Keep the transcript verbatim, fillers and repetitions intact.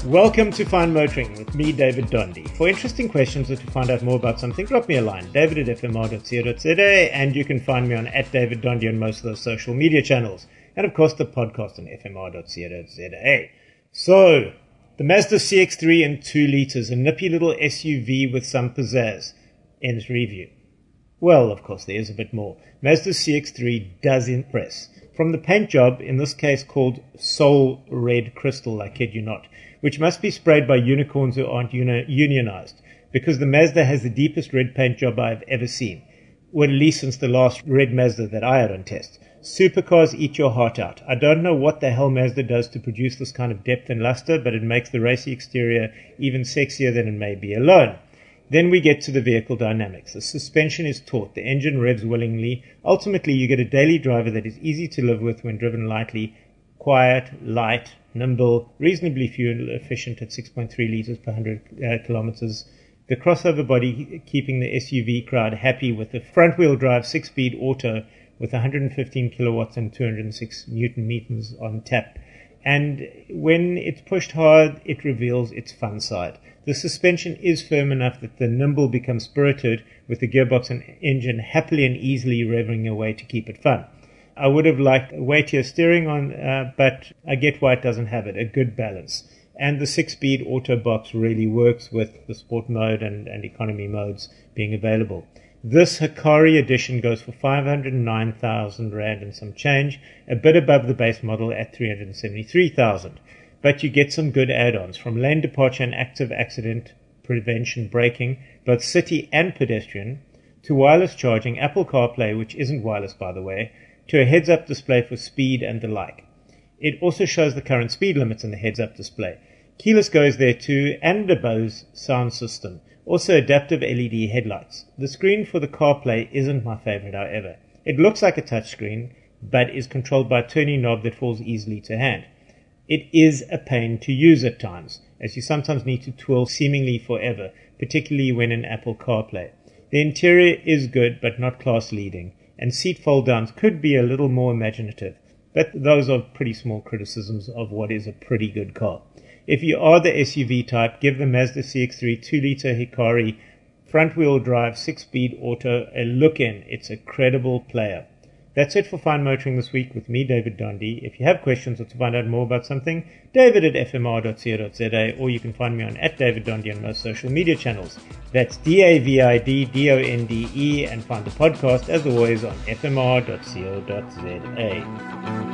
Welcome to Fine Motoring with me, David Dondi. For interesting questions or to find out more about something, drop me a line, david at f m r dot co dot z a, and you can find me on at David Dondi on most of those social media channels. And of course, the podcast on f m r dot co dot z a. So, the Mazda C X three in two litres, a nippy little S U V with some pizzazz. Ends review. Well, of course, there is a bit more. Mazda C X three does impress. From the paint job, in this case called Soul Red Crystal, I kid you not, which must be sprayed by unicorns who aren't uni- unionized, because the Mazda has the deepest red paint job I've ever seen, or at least since the last red Mazda that I had on test. Supercars eat your heart out. I don't know what the hell Mazda does to produce this kind of depth and luster, but it makes the racy exterior even sexier than it may be alone. Then we get to the vehicle dynamics. The suspension is taut. The engine revs willingly. Ultimately, you get a daily driver that is easy to live with when driven lightly, quiet, light, nimble, reasonably fuel efficient at six point three litres per one hundred uh, kilometers. The crossover body keeping the S U V crowd happy with the front-wheel drive six-speed auto with one hundred fifteen kilowatts and two hundred six newton meters on tap. And when it's pushed hard, it reveals its fun side. The suspension is firm enough that the nimble becomes spirited, with the gearbox and engine happily and easily revving away to keep it fun. I would have liked weightier steering on, uh, but I get why it doesn't have it, a good balance. And the six-speed auto box really works with the sport mode and, and economy modes being available. This Hikari edition goes for five hundred nine thousand rand and some change, a bit above the base model at three hundred seventy-three thousand. But you get some good add-ons, from lane departure and active accident prevention braking, both city and pedestrian, to wireless charging, Apple CarPlay, which isn't wireless by the way, to a heads-up display for speed and the like. It also shows the current speed limits in the heads-up display. Keyless Go is there too, and a Bose sound system. Also adaptive L E D headlights. The screen for the CarPlay isn't my favorite, however. It looks like a touchscreen, but is controlled by a turning knob that falls easily to hand. It is a pain to use at times, as you sometimes need to twirl seemingly forever, particularly when in Apple CarPlay. The interior is good, but not class-leading, and seat fold-downs could be a little more imaginative, but those are pretty small criticisms of what is a pretty good car. If you are the S U V type, give the Mazda C X three two litre Hikari front-wheel drive six-speed auto a look in. It's a credible player. That's it for Fine Motoring this week with me, David Dondi. If you have questions or to find out more about something, david at f m r dot co dot z a, or you can find me on at David Dondi on most social media channels. That's D A V I D D O N D E, and find the podcast, as always, on f m r dot co dot z a.